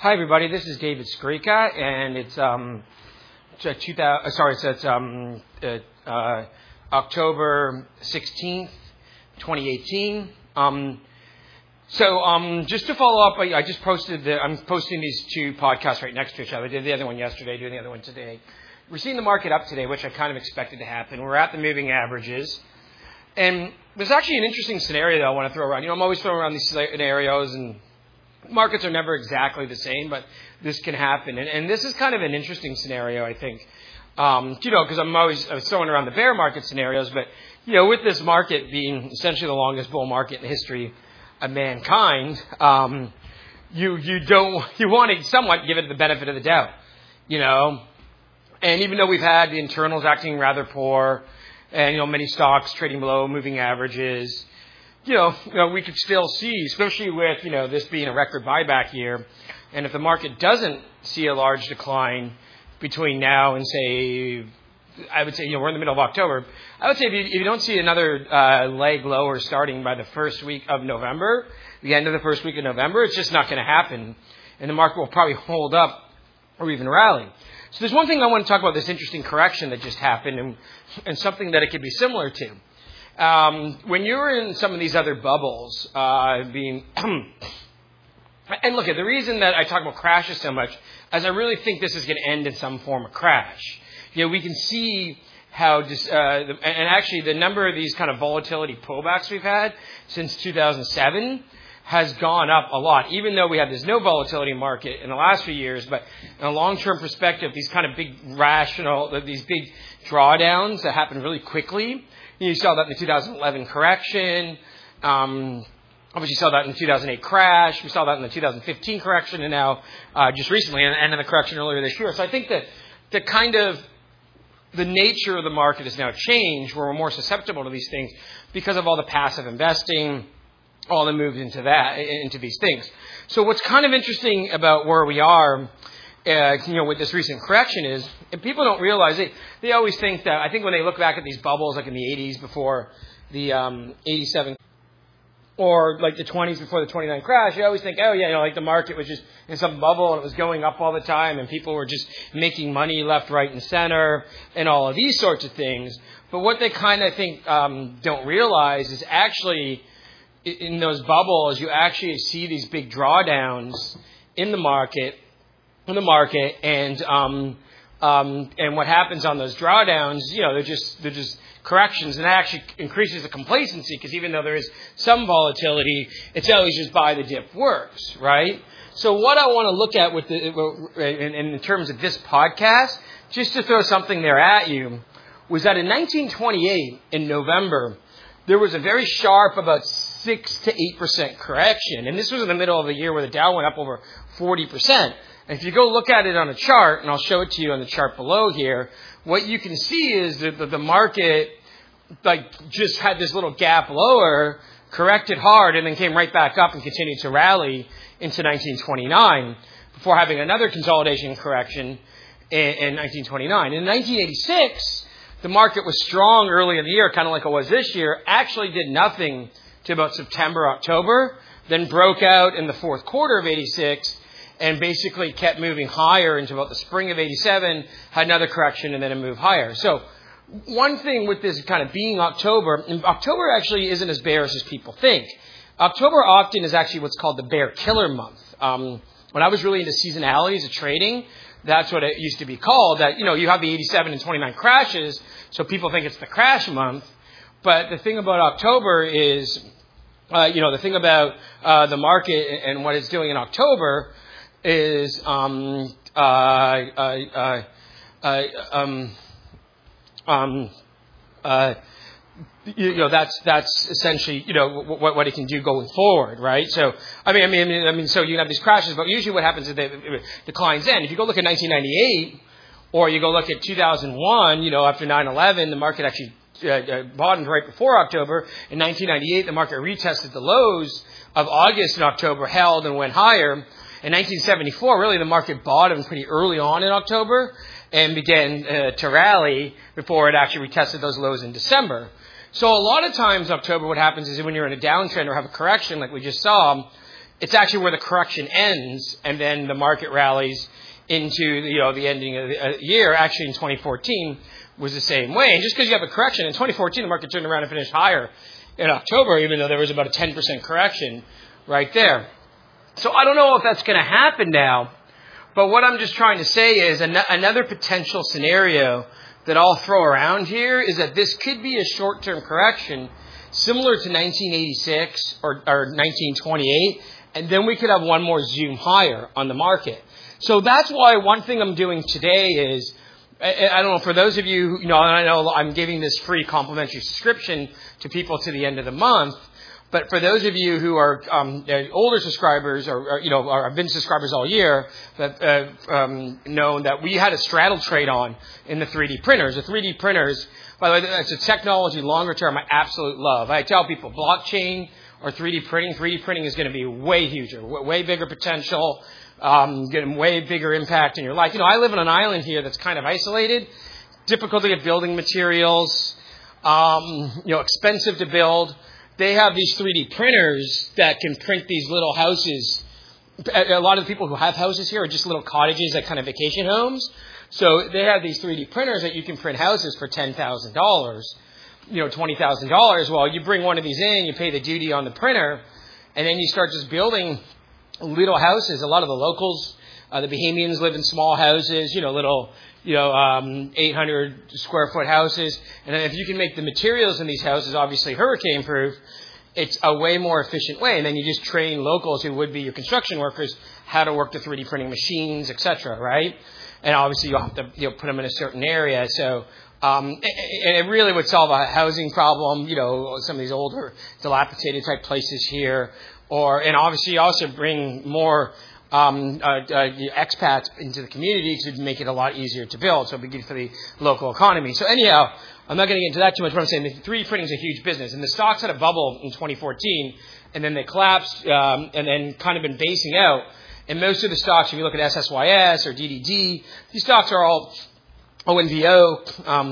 Hi everybody, this is David Skrika, and it's October 16th, 2018. Just to follow up, I just posted I'm posting these two podcasts right next to each other. I did the other one yesterday, doing the other one today. We're seeing the market up today, which I kind of expected to happen. We're at the moving averages. And there's actually an interesting scenario that I want to throw around. I'm always throwing around these scenarios, and markets are never exactly the same, but this can happen. And this is kind of an interesting scenario, I think. Because I'm always throwing around the bear market scenarios, but, with this market being essentially the longest bull market in the history of mankind, you want to somewhat give it the benefit of the doubt, And even though we've had the internals acting rather poor, and, many stocks trading below moving averages, we could still see, especially with, this being a record buyback year, and if the market doesn't see a large decline between now and, say, I would say, we're in the middle of October, I would say if you don't see another leg lower starting by the first week of November, the end of the first week of November, it's just not going to happen, and the market will probably hold up or even rally. So there's one thing I want to talk about, this interesting correction that just happened, and something that it could be similar to. When you're in some of these other bubbles, and look, the reason that I talk about crashes so much is I really think this is going to end in some form of crash. We can see how, and actually the number of these kind of volatility pullbacks we've had since 2007 has gone up a lot, even though we had this no volatility market in the last few years. But in a long-term perspective, these kind of big these big drawdowns that happen really quickly. You saw that in the 2011 correction. Obviously, saw that in the 2008 crash. We saw that in the 2015 correction, and now just recently, and in the correction earlier this year. So I think that the nature of the market has now changed, where we're more susceptible to these things because of all the passive investing, all the moves into these things. So what's kind of interesting about where we are, with this recent correction is, and people don't realize it, they always think that, I think when they look back at these bubbles, like in the 80s before the 87, or like the 20s before the 29 crash, you always think, the market was just in some bubble and it was going up all the time and people were just making money left, right, and center and all of these sorts of things. But what they kind of think don't realize is actually in those bubbles, you actually see these big drawdowns in the market, and what happens on those drawdowns, they're just corrections, and that actually increases the complacency, because even though there is some volatility, it's always just buy the dip works, right? So what I want to look at in terms of this podcast, just to throw something there at you, was that in 1928, in November, there was a very sharp, about 6 to 8% correction, and this was in the middle of the year where the Dow went up over 40%. And if you go look at it on a chart, and I'll show it to you on the chart below here, what you can see is that the market just had this little gap lower, corrected hard, and then came right back up and continued to rally into 1929 before having another consolidation correction in 1929. In 1986, the market was strong early in the year, kind of like it was this year, actually did nothing to about September, October, then broke out in the fourth quarter of 86, and basically kept moving higher into about the spring of 87, had another correction, and then a move higher. So one thing with this kind of being October, and October actually isn't as bearish as people think. October often is actually what's called the bear killer month. When I was really into seasonalities of trading, that's what it used to be called, that, you have the 87 and 29 crashes, so people think it's the crash month. But the thing about October is, the thing about the market and what it's doing in October is that's essentially what it can do going forward, right? So so you have these crashes, but usually what happens is it declines in. If you go look at 1998, or you go look at 2001, after 9/11, the market actually bottomed right before October. In 1998, the market retested the lows of August and October, held and went higher. In 1974, really the market bottomed pretty early on in October and began to rally before it actually retested those lows in December. So a lot of times October, what happens is when you're in a downtrend or have a correction like we just saw, it's actually where the correction ends, and then the market rallies into the ending of the year. Actually, in 2014 was the same way. And just because you have a correction, in 2014 the market turned around and finished higher in October, even though there was about a 10% correction right there. So I don't know if that's going to happen now, but what I'm just trying to say is another potential scenario that I'll throw around here is that this could be a short-term correction similar to 1986 or 1928, and then we could have one more zoom higher on the market. So that's why one thing I'm doing today is, I don't know, for those of you, and I know I'm giving this free complimentary subscription to people to the end of the month, but for those of you who are older subscribers or have been subscribers all year, that know that we had a straddle trade on in the 3D printers. The 3D printers, by the way, that's a technology longer term I absolutely love. I tell people blockchain or 3D printing. 3D printing is going to be way huger, way bigger potential, getting way bigger impact in your life. I live on an island here that's kind of isolated, difficulty of building materials, expensive to build. They have these 3D printers that can print these little houses. A lot of the people who have houses here are just little cottages, like kind of vacation homes. So they have these 3D printers that you can print houses for $10,000, $20,000. Well, you bring one of these in, you pay the duty on the printer, and then you start just building little houses. A lot of the locals, the Bahamians live in small houses, little 800 square foot houses. And if you can make the materials in these houses, obviously hurricane proof, it's a way more efficient way. And then you just train locals who would be your construction workers how to work the 3D printing machines, etc. Right? And obviously you'll have to put them in a certain area. So and it really would solve a housing problem. Some of these older dilapidated type places here, and obviously also bring more expats into the community to make it a lot easier to build. So it'd be good for the local economy. So anyhow, I'm not going to get into that too much, but I'm saying 3D printing is a huge business. And the stocks had a bubble in 2014, and then they collapsed, and then kind of been basing out. And most of the stocks, if you look at SSYS or DDD, these stocks are all ONVO,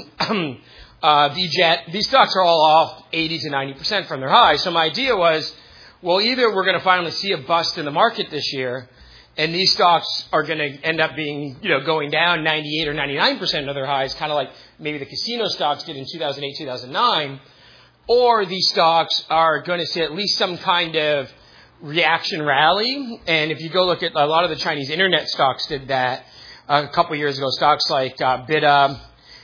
VJet. These stocks are all off 80 to 90% from their highs. So my idea was, well, either we're going to finally see a bust in the market this year, and these stocks are going to end up being, going down 98 or 99% of their highs, kind of like maybe the casino stocks did in 2008, 2009, or these stocks are going to see at least some kind of reaction rally. And if you go look at a lot of the Chinese internet stocks did that a couple of years ago, stocks like BIDA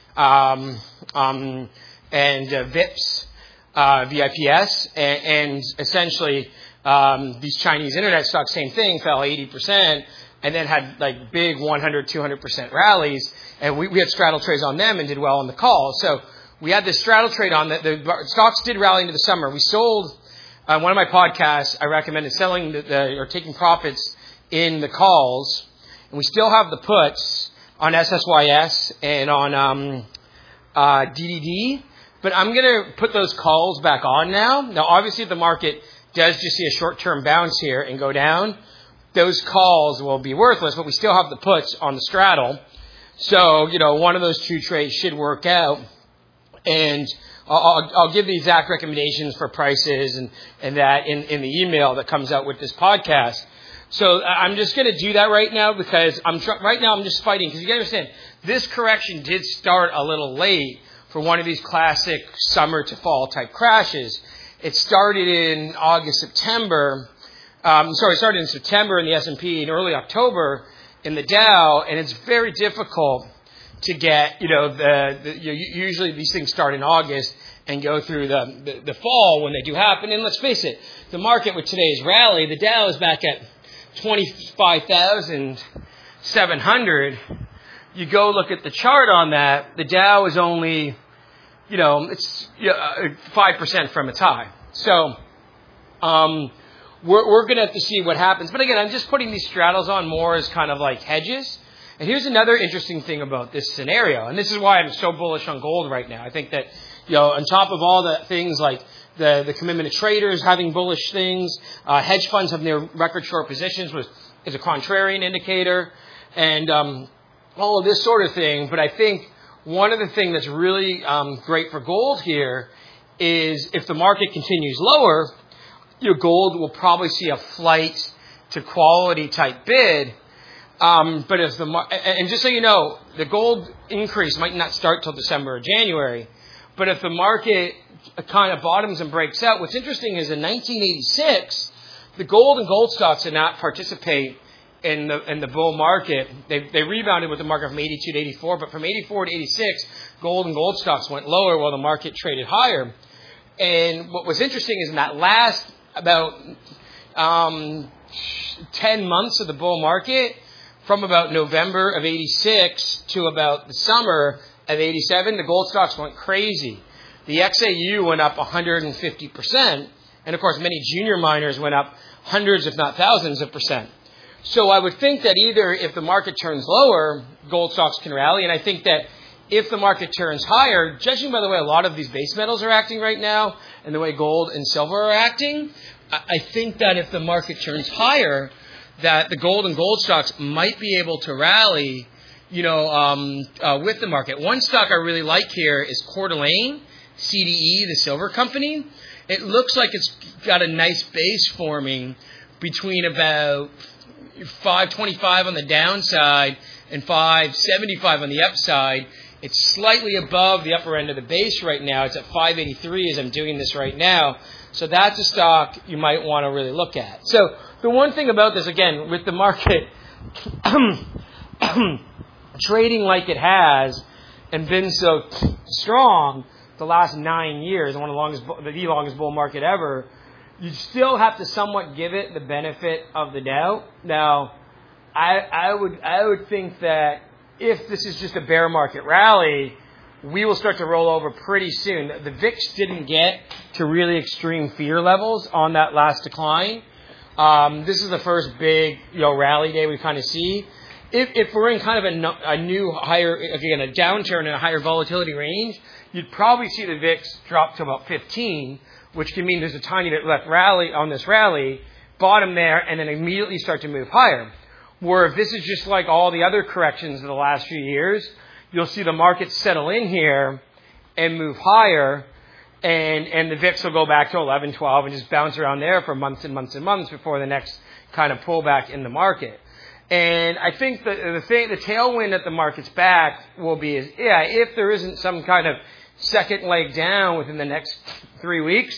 and VIPS, VIPS, and essentially these Chinese internet stocks, same thing, fell 80% and then had like big 100, 200% rallies. And we had straddle trades on them and did well on the call. So we had this straddle trade on that. The stocks did rally into the summer. We sold, one of my podcasts, I recommended selling or taking profits in the calls. And we still have the puts on SSYS and on DDD. But I'm going to put those calls back on now. Now, obviously, if the market does just see a short-term bounce here and go down, those calls will be worthless, but we still have the puts on the straddle. So, one of those two trades should work out. And I'll give the exact recommendations for prices and that in the email that comes out with this podcast. So I'm just going to do that right now because right now I'm just fighting. Because you got to understand, this correction did start a little late for one of these classic summer to fall type crashes. It started in September in September in the S&P, in early October in the Dow, and it's very difficult to get, usually these things start in August and go through the fall when they do happen. And let's face it, the market with today's rally, the Dow is back at 25,700. You go look at the chart on that, the Dow is only, it's 5% from its high. So, we're going to have to see what happens. But again, I'm just putting these straddles on more as kind of like hedges. And here's another interesting thing about this scenario. And this is why I'm so bullish on gold right now. I think that, on top of all the things like the commitment of traders having bullish things, hedge funds having their record short positions is a contrarian indicator, and all of this sort of thing. But I think one of the things that's really great for gold here is if the market continues lower, gold will probably see a flight to quality type bid. But if and just so you know, the gold increase might not start till December or January. But if the market kind of bottoms and breaks out, what's interesting is in 1986, the gold and gold stocks did not participate in the bull market. They rebounded with the market from 82 to 84, but from 84 to 86, gold and gold stocks went lower while the market traded higher. And what was interesting is in that last about 10 months of the bull market, from about November of 86 to about the summer of 87, the gold stocks went crazy. The XAU went up 150%, and of course many junior miners went up hundreds if not thousands of percent. So I would think that either if the market turns lower, gold stocks can rally, and I think that if the market turns higher, judging by the way a lot of these base metals are acting right now and the way gold and silver are acting, I think that if the market turns higher, that the gold and gold stocks might be able to rally, with the market. One stock I really like here is Coeur d'Alene, CDE, the silver company. It looks like it's got a nice base forming between about 525 on the downside and 575 on the upside. It's slightly above the upper end of the base right now. It's at 583 as I'm doing this right now. So that's a stock you might want to really look at. So the one thing about this, again, with the market trading like it has and been so strong the last 9 years, the longest bull market ever, you still have to somewhat give it the benefit of the doubt. Now, I would think that if this is just a bear market rally, we will start to roll over pretty soon. The VIX didn't get to really extreme fear levels on that last decline. This is the first big, rally day we kind of see. If we're in kind of a new higher, again, a downturn in a higher volatility range, you'd probably see the VIX drop to about 15, which can mean there's a tiny bit left rally on this rally, bottom there, and then immediately start to move higher. Where if this is just like all the other corrections of the last few years, you'll see the market settle in here and move higher, and the VIX will go back to 11, 12, and just bounce around there for months and months and months before the next kind of pullback in the market. And I think that the tailwind that the market's back will be if there isn't some kind of second leg down within the next 3 weeks,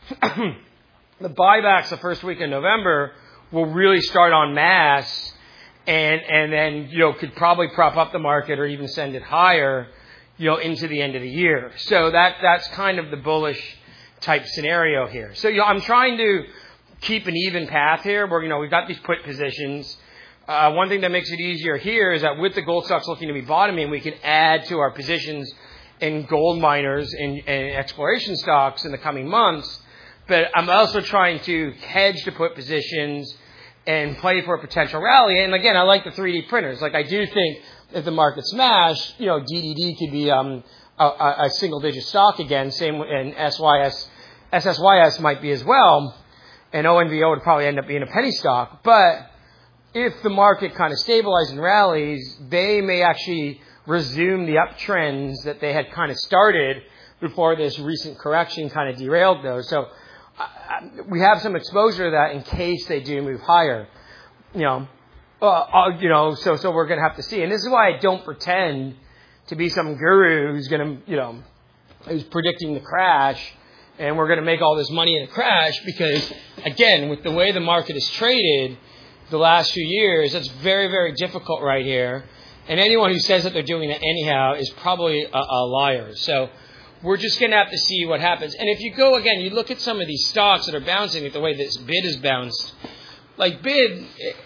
the buybacks the first week in November will really start en masse, and then could probably prop up the market or even send it higher, into the end of the year. So that's kind of the bullish type scenario here. So I'm trying to keep an even path here where we've got these put positions. One thing that makes it easier here is that with the gold stocks looking to be bottoming, we can add to our positions in gold miners and exploration stocks in the coming months. But I'm also trying to hedge the put positions and play for a potential rally. And again, I like the 3D printers. Like I do think if the market smash, DDD could be a single digit stock again. Same, and SSYS might be as well. And ONVO would probably end up being a penny stock. But if the market kind of stabilizes and rallies, they may actually resume the uptrends that they had kind of started before this recent correction kind of derailed those. So we have some exposure to that in case they do move higher. So we're going to have to see. And this is why I don't pretend to be some guru who's going to, who's predicting the crash and we're going to make all this money in a crash, because again, with the way the market is traded the last few years, that's very, very difficult right here. And anyone who says that they're doing it anyhow is probably a liar. So we're just going to have to see what happens. And if you go again, you look at some of these stocks that are bouncing with the way this bid is bounced. Like bid,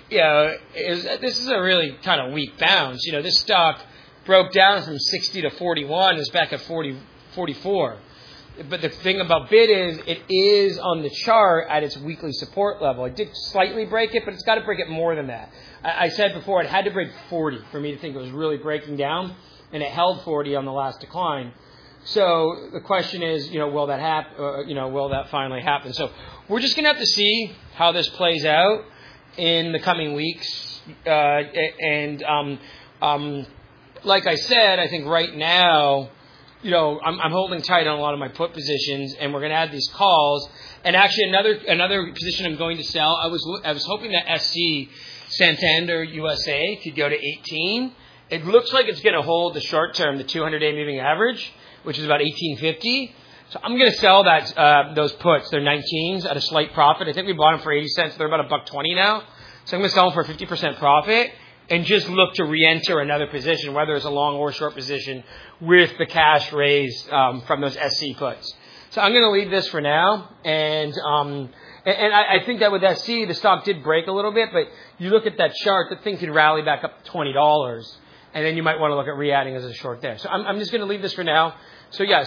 this is a really kind of weak bounce. This stock broke down from 60 to 41, is back at 44. But the thing about bid is it is on the chart at its weekly support level. It did slightly break it, but it's got to break it more than that. I said before it had to break 40 for me to think it was really breaking down, and it held 40 on the last decline. So the question is, will that happen? Will that finally happen? So we're just going to have to see how this plays out in the coming weeks. Like I said, I think right now, I'm holding tight on a lot of my put positions, and we're going to add these calls. And actually, another position I'm going to sell. I was hoping that SC Santander USA could go to 18. It looks like it's going to hold the short term, the 200-day moving average, which is about 1850. So I'm going to sell those puts. They're 19s at a slight profit. I think we bought them for 80 cents. They're about $1.20 now. So I'm going to sell them for a 50% profit and just look to re-enter another position, whether it's a long or short position, with the cash raised from those SC puts. So I'm going to leave this for now. And I think that with SC, the stock did break a little bit, but you look at that chart, the thing could rally back up to $20. And then you might want to look at re-adding as a short there. So I'm just going to leave this for now. So yeah,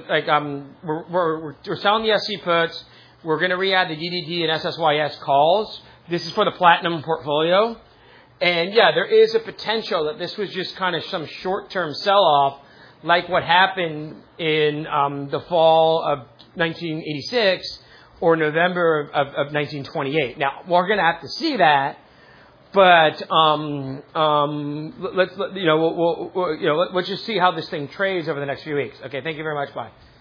we're selling the SC puts. We're going to re-add the DDD and SSYS calls. This is for the platinum portfolio. And yeah, there is a potential that this was just kind of some short-term sell-off, like what happened in the fall of 1986 or November of 1928. Now, we're going to have to see that. But let's just see how this thing trades over the next few weeks. Okay, thank you very much. Bye.